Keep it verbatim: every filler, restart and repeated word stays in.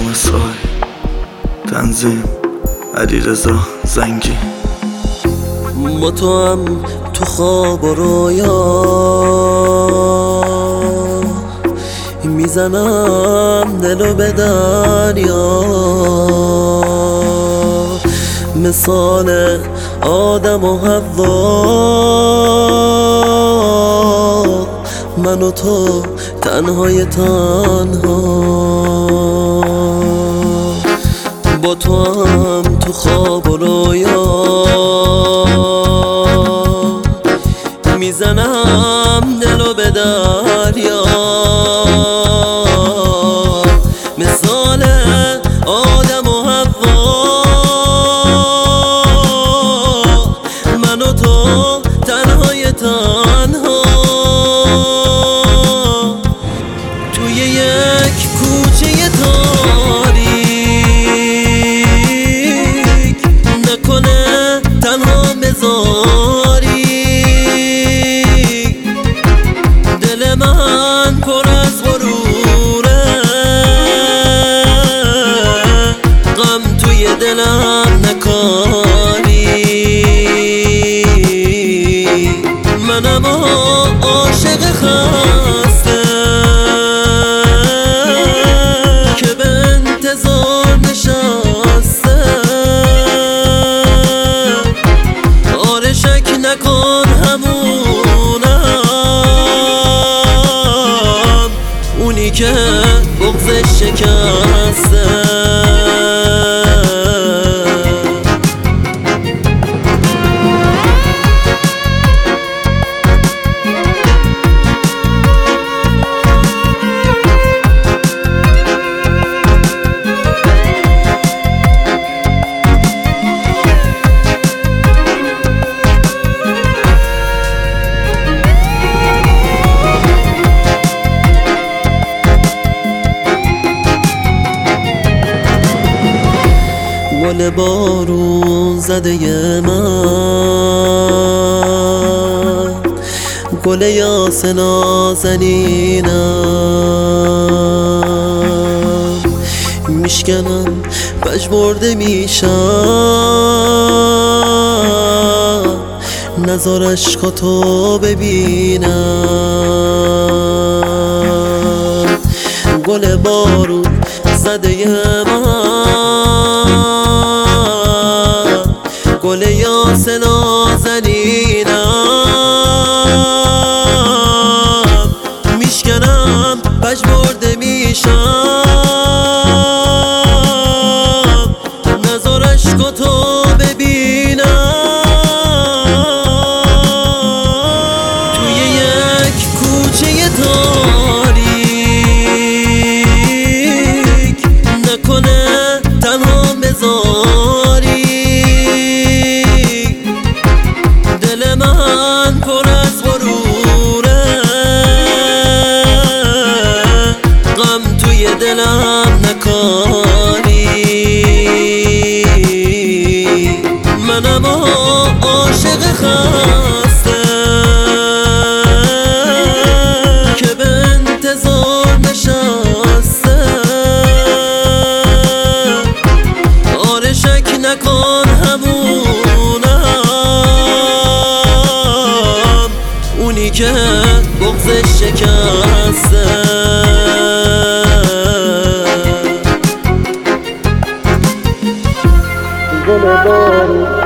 امام سای تنظیم علیرضا زنگی. با تو هم تو خواب و رویا میزنم دلو به دریا، مثال آدم و حوا من و تو تنهای تنها. با تو هم تو خواب و رویا میزنم دلو به دریا، مثال آدم و حوا من و تو تنهای تنها. توی یک کوچه تاریک نکنه تنها بذاری، دل من پر از غروره، غم توی دلم نکاری. منم عاشق خسته که به انتظار نشسته، آره شک نکن همونم اونی که بغضش شکسته. گل بارون زده من، گل یاس نازنینم، میشکنم پژمرده میشم نزار عشقاتو ببینم. گل بارون زده من، گل یاس نازنینم، میشکنم پژمرده میشم نزار عشقاتو ببینم. توی یک کوچه تاریک نکنه تنها بذاری، دل من پر از غروره، غم توی دلم نکاری. منم عاشق خسته که به انتظار نشسته، آره شک نکن همونم اونی که بغضش شکسته. گل بارون